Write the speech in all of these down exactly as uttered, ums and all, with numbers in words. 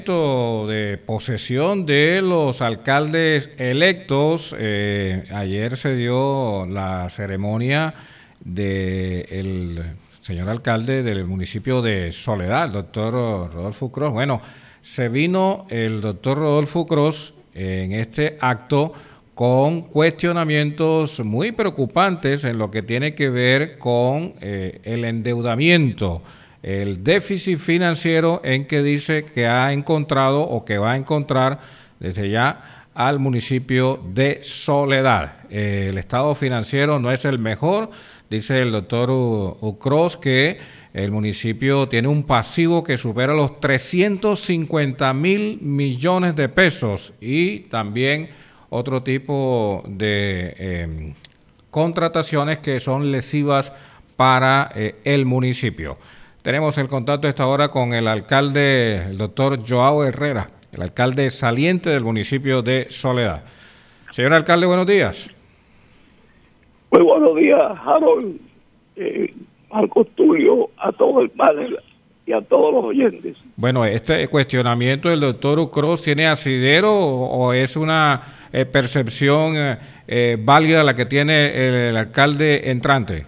De posesión de los alcaldes electos. Eh, ayer se dio la ceremonia del señor alcalde del municipio de Soledad, el doctor Rodolfo Cross. Bueno, se vino el doctor Rodolfo Cross en este acto con cuestionamientos muy preocupantes en lo que tiene que ver con eh, el endeudamiento, el déficit financiero en que dice que ha encontrado o que va a encontrar desde ya al municipio de Soledad. Eh, el estado financiero no es el mejor, dice el doctor Ucros, que el municipio tiene un pasivo que supera los trescientos cincuenta mil millones de pesos y también otro tipo de eh, contrataciones que son lesivas para eh, el municipio. Tenemos el contacto a esta hora con el alcalde, el doctor Joao Herrera, el alcalde saliente del municipio de Soledad. Señor alcalde, buenos días. Muy buenos días, Harold, eh, Marco Tulio, a todo el panel y a todos los oyentes. Bueno, este cuestionamiento del doctor Ucros, ¿tiene asidero o, o es una eh, percepción eh, eh, válida la que tiene el, el alcalde entrante?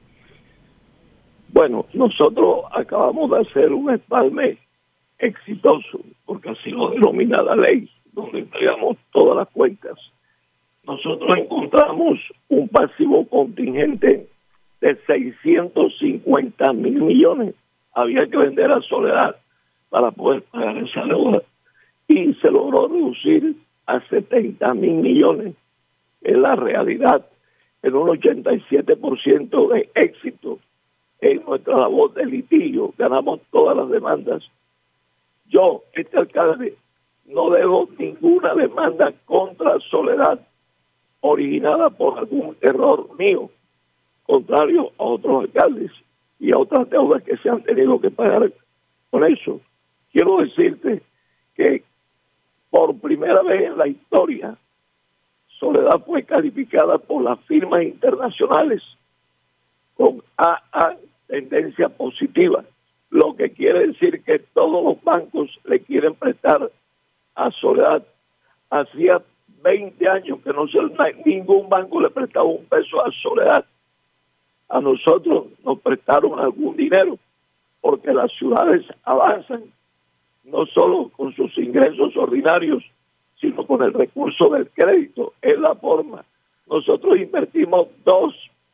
Bueno, nosotros acabamos de hacer un espalme exitoso, porque así lo denomina la ley, donde entregamos todas las cuentas. Nosotros encontramos un pasivo contingente de seiscientos cincuenta mil millones. Había que vender a Soledad para poder pagar esa deuda y se logró reducir a setenta mil millones. Es la realidad, en un ochenta y siete por ciento de éxito en nuestra labor de litigio. Ganamos todas las demandas. Yo, este alcalde, no dejo ninguna demanda contra Soledad originada por algún error mío, contrario a otros alcaldes y a otras deudas que se han tenido que pagar con eso. Quiero decirte que por primera vez en la historia, Soledad fue calificada por las firmas internacionales con A A, tendencia positiva, lo que quiere decir que todos los bancos le quieren prestar a Soledad. Hacía veinte años que no se, ningún banco le prestaba un peso a Soledad. A nosotros nos prestaron algún dinero, porque las ciudades avanzan no solo con sus ingresos ordinarios, sino con el recurso del crédito. Es la forma. Nosotros invertimos dos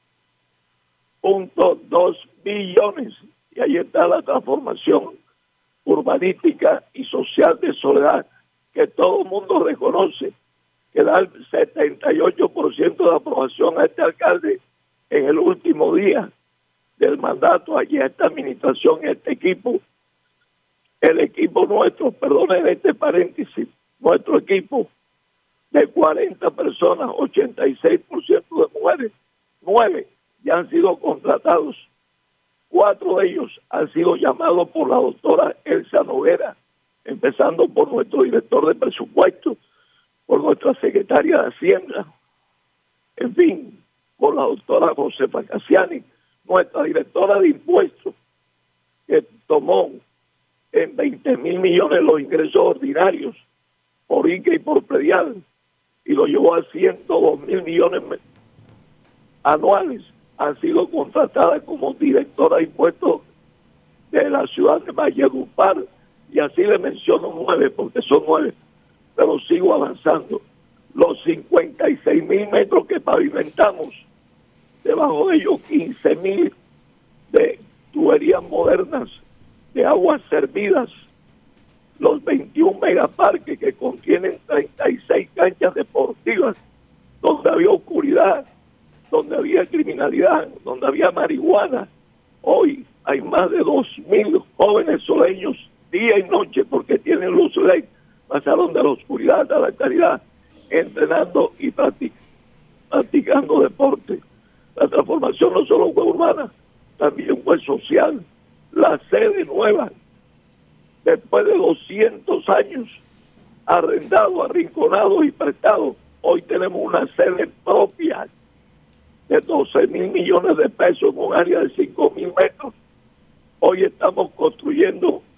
punto dos billones y ahí está la transformación urbanística y social de Soledad, que todo el mundo reconoce, que da el setenta y ocho por ciento de aprobación a este alcalde en el último día del mandato. Allí esta administración, este equipo, el equipo nuestro, perdonen este paréntesis, nuestro equipo de cuarenta personas, ochenta y seis por ciento de mujeres, nueve ya han sido contratados. Cuatro de ellos han sido llamados por la doctora Elsa Noguera, empezando por nuestro director de presupuesto, por nuestra secretaria de Hacienda, en fin, por la doctora Josefa Cassiani, nuestra directora de impuestos, que tomó en veinte mil millones los ingresos ordinarios por I C A y por predial, y lo llevó a ciento dos mil millones anuales. Ha sido contratada como directora de impuestos de la ciudad de Valledupar, y así le menciono nueve, porque son nueve, pero sigo avanzando. Los cincuenta y seis mil metros que pavimentamos, debajo de ellos quince mil de tuberías modernas, de aguas servidas, los veintiún megaparques que contienen treinta y seis canchas deportivas, donde había oscuridad, donde había criminalidad, donde había marihuana. Hoy hay más de dos mil jóvenes soleños, día y noche, porque tienen luz L E D, pasaron de la oscuridad a la claridad, entrenando y practic practicando deporte. La transformación no solo fue urbana, también fue social. La sede nueva, después de doscientos años, arrendado, arrinconado y prestado, hoy tenemos una sede propia de doce mil millones de pesos en un área de cinco mil metros. Hoy estamos construyendo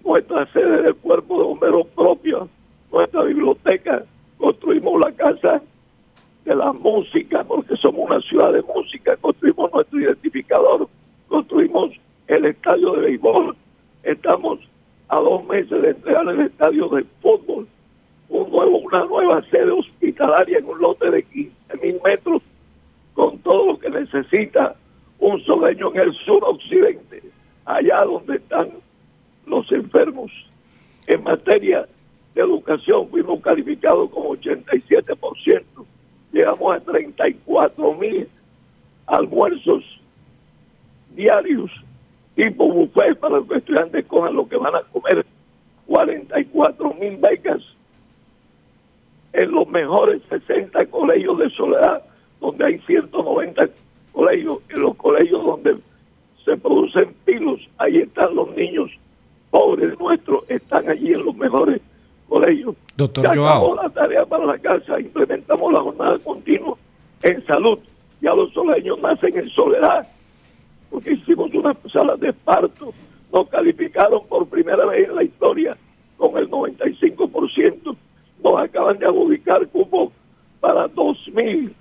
nuestra sede del cuerpo de bomberos propia, nuestra biblioteca, construimos la casa de la música, porque somos una ciudad de música, construimos nuestro identificador, construimos el estadio de béisbol, estamos a dos meses de entregar el estadio de fútbol, un nuevo, una nueva sede hospitalaria en un lote de quince mil metros, con todo lo que necesita un soleño en el suroccidente, allá donde están los enfermos. En materia de educación fuimos calificados con ochenta y siete por ciento, llegamos a treinta y cuatro mil almuerzos diarios tipo buffet para los estudiantes cojan lo que van a comer, cuarenta y cuatro mil becas en los mejores sesenta colegios de Soledad, donde hay ciento noventa colegios, en los colegios donde se producen pilos, ahí están los niños pobres nuestros, están allí en los mejores colegios. Doctor ya Joao. acabó la tarea para la casa, implementamos la jornada continua en salud, ya los soleños nacen en Soledad, porque hicimos una sala de parto, nos calificaron por primera vez en la historia con el noventa y cinco por ciento, nos acaban de adjudicar cupo para dos mil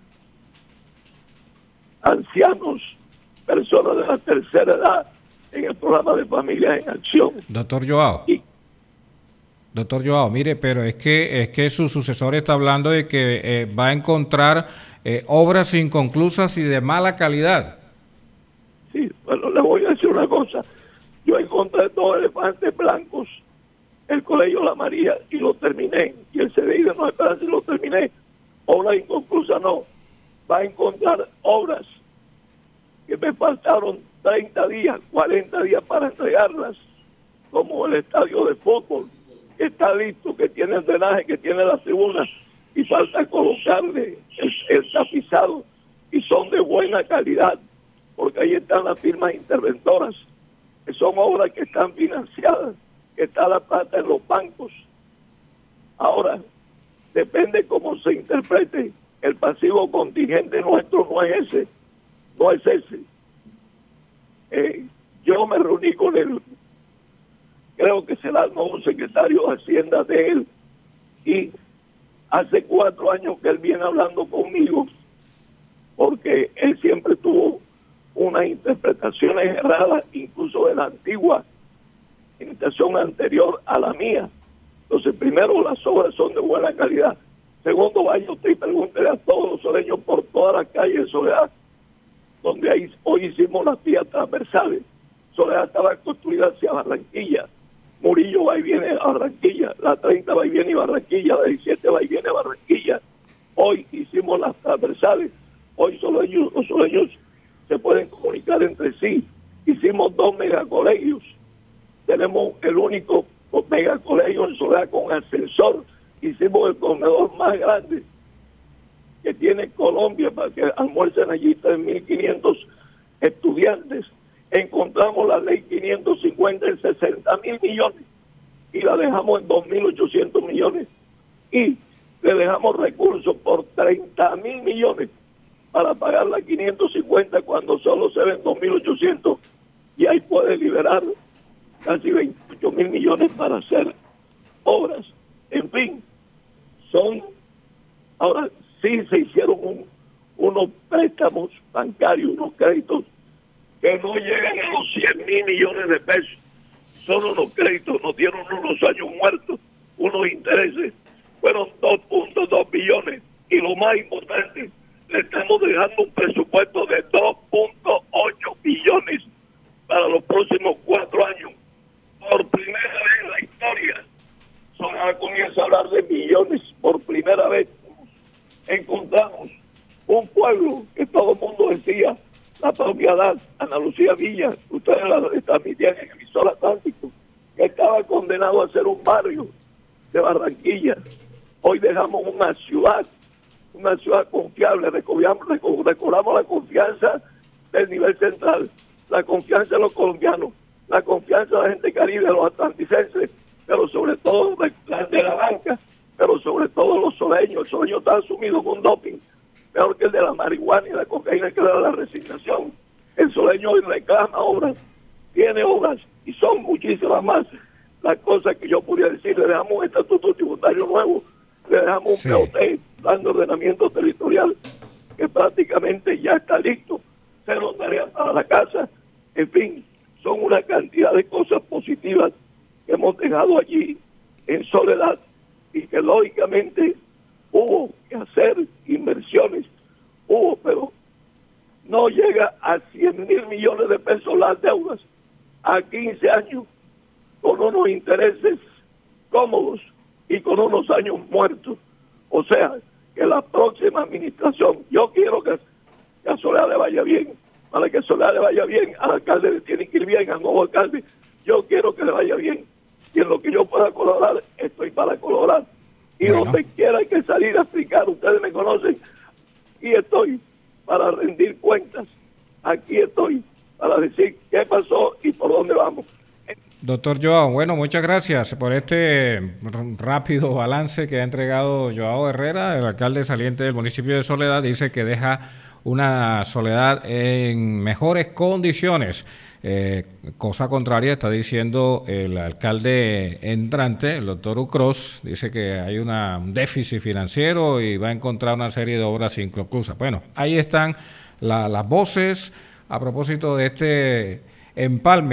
ancianos, personas de la tercera edad, en el programa de Familias en Acción. Doctor Joao. Y, Doctor Joao, mire, pero es que es que su sucesor está hablando de que eh, va a encontrar eh, obras inconclusas y de mala calidad. Sí, bueno, le voy a decir una cosa. Yo encontré dos elefantes blancos, el Colegio La María, y lo terminé. Y el C D I de Nueva Esperanza y lo terminé. Obras inconclusas no. Va a encontrar obras que me faltaron treinta días, cuarenta días para entregarlas, como el estadio de fútbol, que está listo, que tiene el drenaje, que tiene las tribunas, y falta colocarle el, el tapizado, y son de buena calidad, porque ahí están las firmas interventoras, que son obras que están financiadas, que está la plata en los bancos. Ahora, depende cómo se interprete, el pasivo contingente nuestro no es ese, no es ese. Eh, yo me reuní con él, creo que será el nuevo secretario de Hacienda de él, y hace cuatro años que él viene hablando conmigo, porque él siempre tuvo unas interpretaciones erradas, incluso de la antigua administración anterior a la mía. Entonces, primero, las obras son de buena calidad. Segundo, vaya usted y pregúntele a todos los soleños por todas las calles de Soledad, donde ahí, hoy hicimos las vías transversales. Soledad estaba construida hacia Barranquilla. Murillo va y viene a Barranquilla. La treinta va y viene a Barranquilla. La diecisiete va y viene a Barranquilla. Hoy hicimos las transversales. Hoy solo ellos, los soleños se pueden comunicar entre sí. Hicimos dos megacolegios. Tenemos el único megacolegio en Soledad con ascensor. Hicimos el comedor más grande que tiene Colombia para que almuercen allí tres mil quinientos estudiantes. Encontramos la ley quinientos cincuenta en sesenta mil millones y la dejamos en dos mil ochocientos millones. Y le dejamos recursos por treinta mil millones para pagar la quinientos cincuenta cuando solo se ven dos mil ochocientos, y ahí puede liberar casi veintiocho mil millones para hacer obras. En fin, son, ahora sí se hicieron un, unos préstamos bancarios, unos créditos que no llegan a los cien mil millones de pesos. Son unos créditos, nos dieron unos años muertos, unos intereses, fueron dos punto dos billones. Y lo más importante, le estamos dejando un presupuesto de dos punto ocho billones para los próximos cuatro años. Por primera vez en la historia, Soledad comienza a hablar de millones. Por primera vez encontramos un pueblo que todo el mundo decía, la propiedad, Ana Lucía Villa, ustedes la transmitían en emisor Atlántico, que estaba condenado a ser un barrio de Barranquilla. Hoy dejamos una ciudad, una ciudad confiable, recobramos, recobramos la confianza del nivel central, la confianza de los colombianos, la confianza de la gente caribe, de los atlanticenses, pero sobre todo de la, de la banca, pero sobre todo los soleños. El soleño está asumido con doping, peor que el de la marihuana y la cocaína, que era la resignación. El soleño hoy reclama obras, tiene obras, y son muchísimas más las cosas que yo podría decir. Le dejamos un estatuto tributario nuevo, le dejamos Sí. un P O T, plan de ordenamiento territorial, que prácticamente ya está listo, cero tareas para la casa, en fin, son una cantidad de cosas positivas que hemos dejado allí en Soledad y que lógicamente hubo que hacer inversiones, hubo, pero no llega a cien mil millones de pesos las deudas a quince años, con unos intereses cómodos y con unos años muertos. O sea, que la próxima administración, yo quiero que, que a Soledad le vaya bien. Para que a Soledad le vaya bien, al alcalde le tiene que ir bien, al nuevo alcalde, yo quiero que le vaya bien. Y en lo que yo pueda colaborar, estoy para colaborar. Y Bueno. donde quiera que salir a explicar, ustedes me conocen, y estoy para rendir cuentas. Aquí estoy para decir qué pasó y por dónde vamos. Doctor Joao, bueno, muchas gracias por este rápido balance que ha entregado Joao Herrera, el alcalde saliente del municipio de Soledad. Dice que deja una Soledad en mejores condiciones. Eh, cosa contraria está diciendo el alcalde entrante, el doctor Ucros. Dice que hay una, un déficit financiero y va a encontrar una serie de obras inconclusas. Bueno, ahí están la, las voces a propósito de este empalme